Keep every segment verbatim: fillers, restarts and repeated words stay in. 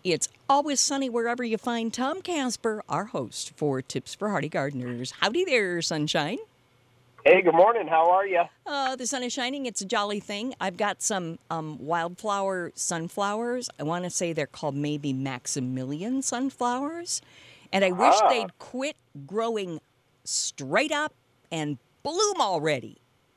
It's always sunny wherever you find Tom Casper, our host for Tips for Hardy Gardeners. Howdy there, sunshine. Hey, good morning. How are you? Uh, the sun is shining. It's a jolly thing. I've got some um, wildflower sunflowers. I want to say they're called maybe Maximilian sunflowers. And I wish Ah, they'd quit growing straight up and bloom already.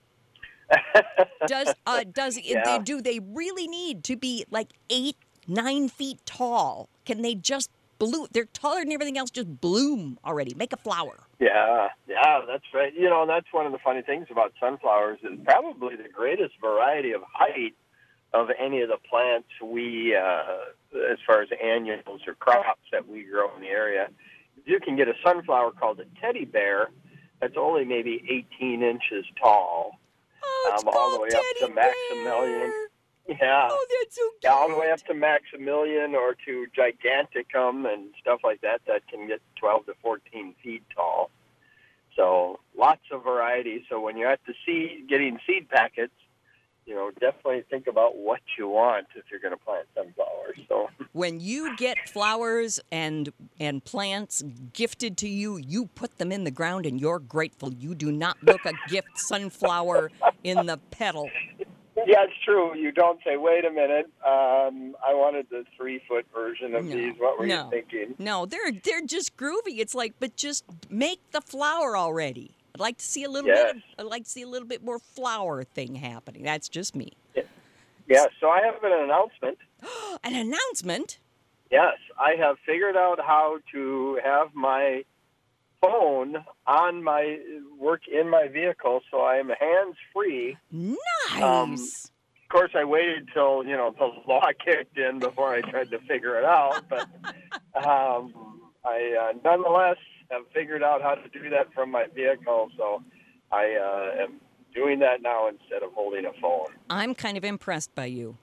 Does uh, does yeah. do they really need to be like eight, nine feet tall? Can they just bloom? They're taller than everything else. Just bloom already. Make a flower. Yeah, yeah, that's right. You know, that's one of the funny things about sunflowers is probably the greatest variety of height of any of the plants we, uh, as far as annuals or crops that we grow in the area. You can get a sunflower called a teddy bear that's only maybe eighteen inches tall, Oh, it's um, all the called way up to teddy Maximilian. bear. Yeah. Oh, that's so Yeah, all the way up cute. to Maximilian or to Giganticum and stuff like that that can get twelve to fourteen feet tall. So lots of variety. So when you're at the seed, getting seed packets, you know, definitely think about what you want if you're going to plant sunflowers. So When you get flowers and and plants gifted to you, you put them in the ground and you're grateful. You do not look a gift sunflower in the petal. yeah, it's true. You don't say, wait a minute, um, I wanted the three-foot version of these. No, What were you no, thinking? no. They're they're just groovy. It's like, but just make the flower already. I'd like to see a little bit Yes. of. I'd like to see a little bit more flower thing happening. That's just me. Yeah, so I have an announcement. An announcement. Yes, I have figured out how to have my phone on my work in my vehicle, so I am hands free. Um, Nice. of course, I waited till you know the law kicked in before I tried to figure it out, but um, I uh, nonetheless have figured out how to do that from my vehicle. So I uh, am doing that now instead of holding a phone. I'm kind of impressed by you.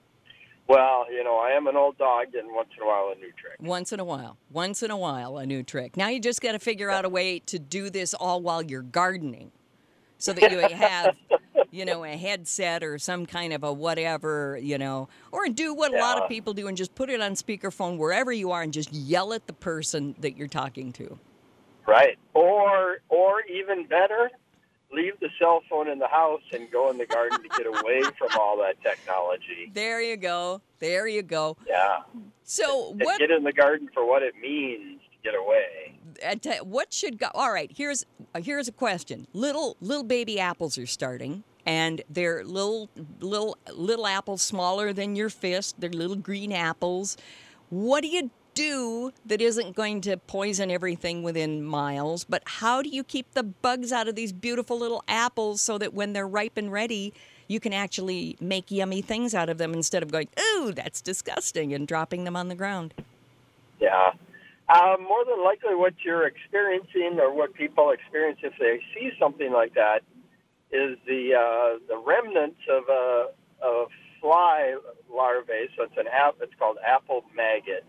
Well, you know, I am an old dog, and once in a while a new trick. Once in a while. Once in a while, a new trick. Now you just got to figure out a way to do this all while you're gardening so that you have, you know, a headset or some kind of a whatever, you know, or do what a lot of Yeah. people do and just put it on speakerphone wherever you are and just yell at the person that you're talking to. Right. Or or even better, leave the cell phone in the house and go in the garden to get away from all that technology. There you go. There you go. Yeah. So And what get in the garden for what it means to get away. I tell you, what should go? All right, here's uh, here's a question. Little little baby apples are starting, and they're little little little apples smaller than your fist. They're little green apples. What do you do that isn't going to poison everything within miles? But how do you keep the bugs out of these beautiful little apples so that when they're ripe and ready, you can actually make yummy things out of them instead of going, "Ooh, that's disgusting," and dropping them on the ground? Yeah. Uh, more than likely, what you're experiencing or what people experience if they see something like that is the uh, the remnants of a, a fly larvae. So it's an app. It's called apple maggot.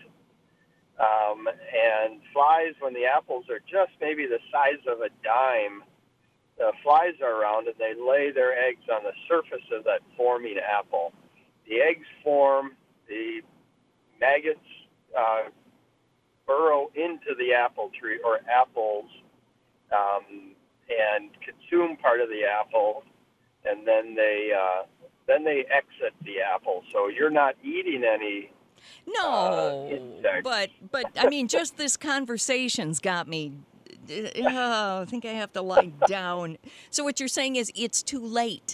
Um, and flies, when the apples are just maybe the size of a dime, the flies are around and they lay their eggs on the surface of that forming apple. The eggs form, the maggots uh, burrow into the apple tree or apples um, and consume part of the apple, and then they uh, then they exit the apple. So you're not eating any. No, insects. but but I mean, just this conversation's got me. Oh, I think I have to lie down. So what you're saying is it's too late.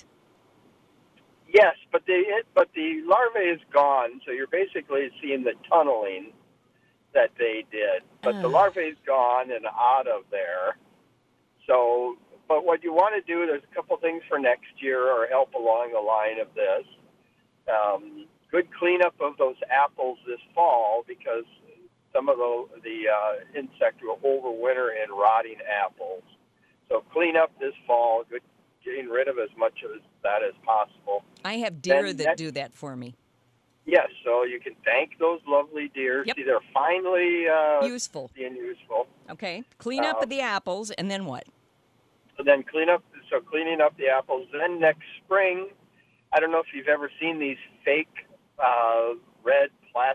Yes, but the but the larvae is gone, so you're basically seeing the tunneling that they did. But the Ugh. larvae is gone and out of there. So, but what you want to do, there's a couple things for next year or help along the line of this. Um, good cleanup of those apples this fall because some of the the uh, insect will overwinter in rotting apples. So clean up this fall. Good, getting rid of as much of that as possible. I have deer Then that next- do that for me. Yes, so you can thank those lovely deer. Yep. See, they're finally uh, Useful. being useful. Okay, clean up Um, the apples, and then what? And then clean up. So cleaning up the apples. Then next spring, I don't know if you've ever seen these fake uh, red plastic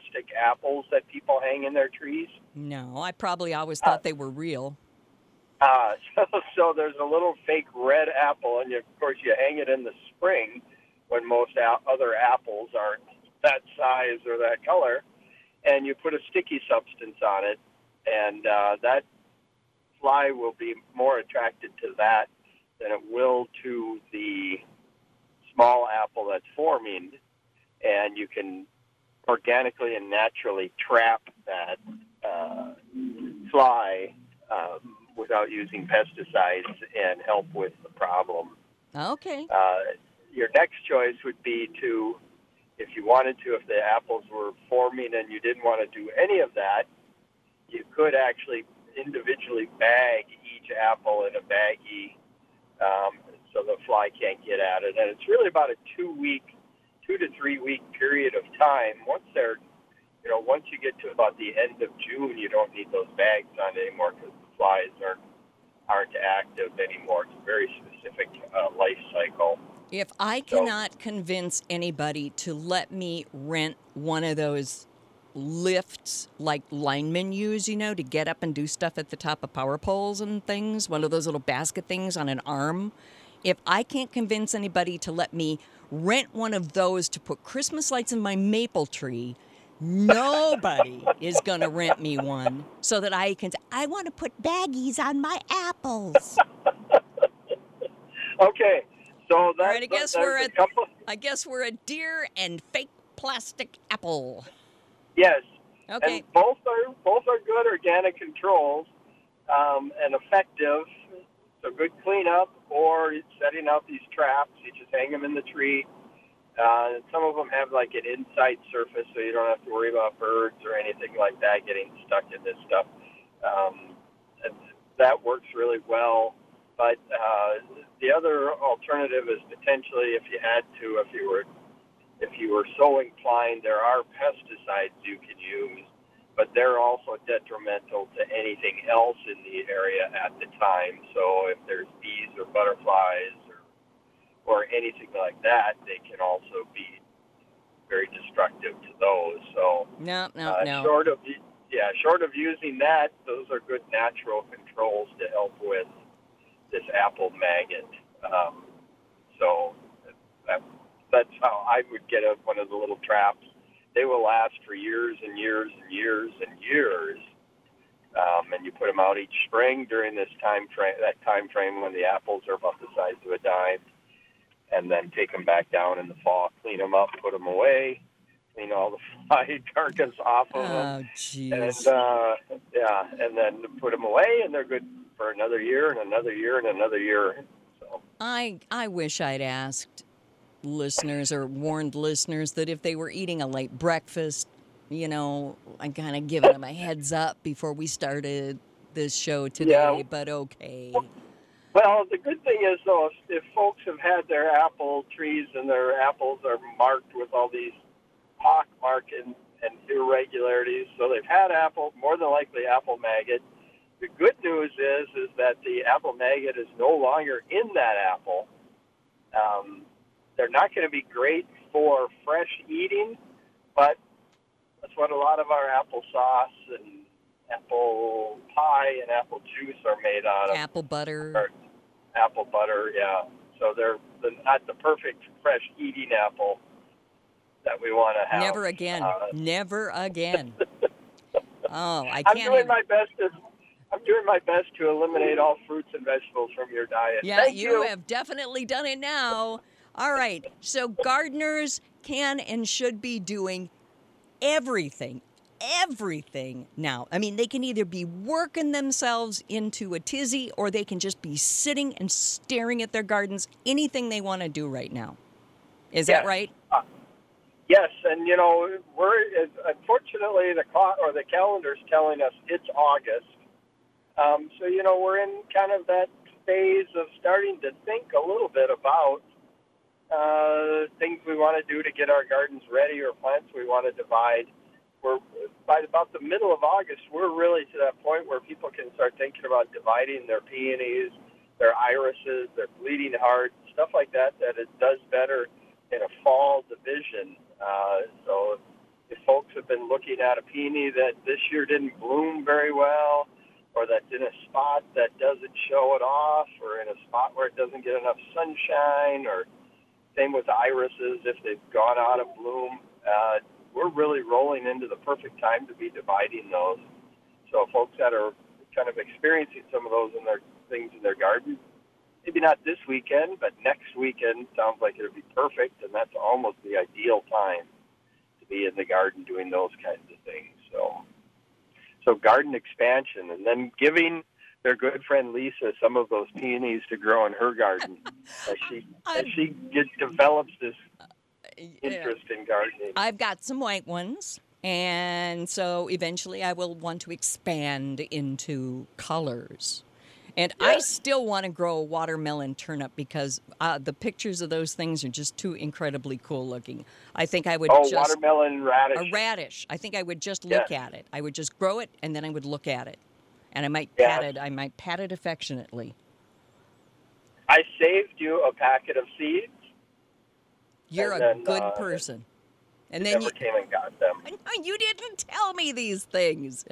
apples that people hang in their trees. No, I probably always Uh, thought they were real. Uh, so, so there's a little fake red apple, and you, of course you hang it in the spring when most a- other apples aren't that size or that color, and you put a sticky substance on it, and uh, that fly will be more attracted to that than it will to the small apple that's forming, and you can organically and naturally trap that uh, fly um, without using pesticides and help with the problem. Okay. Uh, your next choice would be to, if you wanted to, if the apples were forming and you didn't want to do any of that, you could actually individually bag each apple in a baggie um, so the fly can't get at it. And it's really about a two-week, two to three-week period of time. Once they're, you know, once you get to about the end of June, you don't need those bags on anymore because the flies aren't aren't active anymore. It's a very specific uh, life cycle. If I cannot convince anybody to let me rent one of those lifts like linemen use, you know, to get up and do stuff at the top of power poles and things, one of those little basket things on an arm, if I can't convince anybody to let me rent one of those to put Christmas lights in my maple tree, nobody is going to rent me one so that I can say, I want to put baggies on my apples. Okay, so that's, All right, I guess we're a at, couple. I guess we're a deer and fake plastic apple. Yes. Okay. And both are both are good organic controls um, and effective. So good cleanup, or setting out these traps. You just hang them in the tree. Uh, some of them have like an inside surface, so you don't have to worry about birds or anything like that getting stuck in this stuff. Um, and that works really well. But uh, the other alternative is potentially, if you had to, if you were if you were so inclined, there are pesticides you can use, but they're also detrimental to anything else in the area at the time. So if there's bees or butterflies or, or anything like that, they can also be very destructive to those. So No, no, uh, no. short of yeah, short of using that, those are good natural controls to help with this apple maggot. Um, so that, that's how I would get a, one of the little traps. They will last for years and years and years and years. Um, and you put them out each spring during this time frame, that time frame when the apples are about the size of a dime, and then take them back down in the fall, clean them up, put them away, clean all the fly carcass off of them. Oh, jeez. And, uh, yeah, and then put them away, and they're good for another year and another year and another year. So I I wish I'd asked listeners or warned listeners that if they were eating a late breakfast, you know, I kind of given them a heads up before we started this show today, Yeah. but okay. Well, the good thing is, though, if, if folks have had their apple trees and their apples are marked with all these pock mark and, and irregularities, so they've had apple, more than likely apple maggot. The good news is, is that the apple maggot is no longer in that apple. Um, they're not going to be great for fresh eating, but that's what a lot of our applesauce and apple pie and apple juice are made out of. Apple butter. Or apple butter, yeah. So they're the, not the perfect fresh eating apple that we want to have. Never again. Uh, Never again. Oh, I I'm can't doing even. my best to. I'm doing my best to eliminate all fruits and vegetables from your diet. Yeah, Thank you, you. have definitely done it now. All right. So gardeners can and should be doing everything, everything now. I mean, they can either be working themselves into a tizzy or they can just be sitting and staring at their gardens, anything they want to do right now. Is Yes. that right? Uh, yes, and you know, we're unfortunately the clock or the calendar's telling us it's August. Um, so you know, we're in kind of that phase of starting to think a little bit about uh, things we want to do to get our gardens ready or plants we want to divide. We're by about the middle of August, we're really to that point where people can start thinking about dividing their peonies, their irises, their bleeding heart, stuff like that, that it does better in a fall division. Uh, so, if folks have been looking at a peony that this year didn't bloom very well, or that's in a spot that doesn't show it off, or in a spot where it doesn't get enough sunshine, or same with irises if they've gone out of bloom, uh, we're really rolling into the perfect time to be dividing those. So folks that are kind of experiencing some of those in their things in their garden, maybe not this weekend, but next weekend sounds like it would be perfect, and that's almost the ideal time to be in the garden doing those kinds of things. So, so garden expansion, and then giving their good friend Lisa some of those peonies to grow in her garden as she as she gets, develops this interest in gardening. I've got some white ones, and so eventually I will want to expand into colors. And Yeah. I still want to grow a watermelon turnip because uh, the pictures of those things are just too incredibly cool looking. I think I would Oh, just... watermelon radish. A radish. I think I would just look Yes. at it. I would just grow it, and then I would look at it. And I might Yeah. pat it. I might pat it affectionately. I saved you a packet of seeds. You're And a then, good uh, person. And You then never you... came and got them. You didn't tell me these things.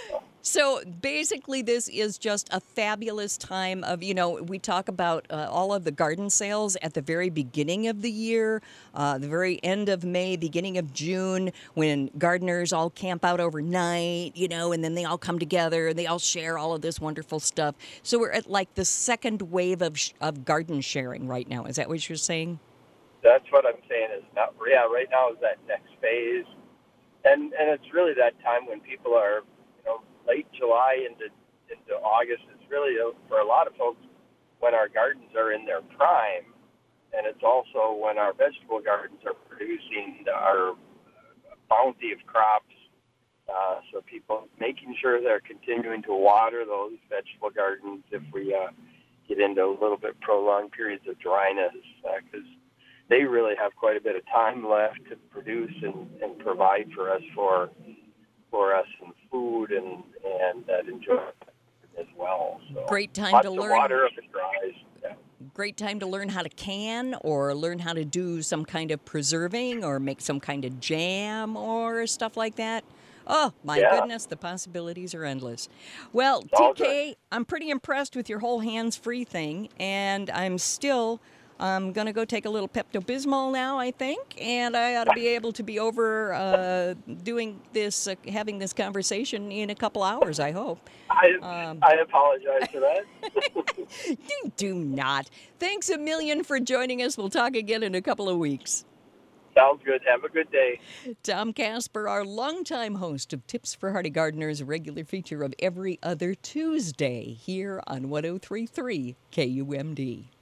So basically, this is just a fabulous time of, you know, we talk about uh, all of the garden sales at the very beginning of the year, uh, the very end of May, beginning of June, when gardeners all camp out overnight, you know, and then they all come together and they all share all of this wonderful stuff. So we're at like the second wave of, sh- of garden sharing right now. Is that what you're saying? That's what I'm saying. Is not yeah. Right now is that next phase, and and it's really that time when people are, you know, late July into into August. It's really uh, for a lot of folks when our gardens are in their prime, and it's also when our vegetable gardens are producing our bounty of crops. Uh, so people making sure they're continuing to water those vegetable gardens if we uh, get into a little bit prolonged periods of dryness, because uh, they really have quite a bit of time left to produce and, and provide for us for for us in food and and that enjoy as well. So Great time lots to of learn. water if it dries. Yeah. Great time to learn how to can or learn how to do some kind of preserving or make some kind of jam or stuff like that. Oh, my Yeah. goodness, the possibilities are endless. Well, All T K, I'm pretty impressed with your whole hands-free thing, and I'm still I'm going to go take a little Pepto-Bismol now, I think, and I ought to be able to be over uh, doing this, uh, having this conversation in a couple hours, I hope. I Um, I apologize for that. You do not. Thanks a million for joining us. We'll talk again in a couple of weeks. Sounds good. Have a good day. Tom Casper, our longtime host of Tips for Hardy Gardeners, a regular feature of every other Tuesday here on one oh three point three K U M D.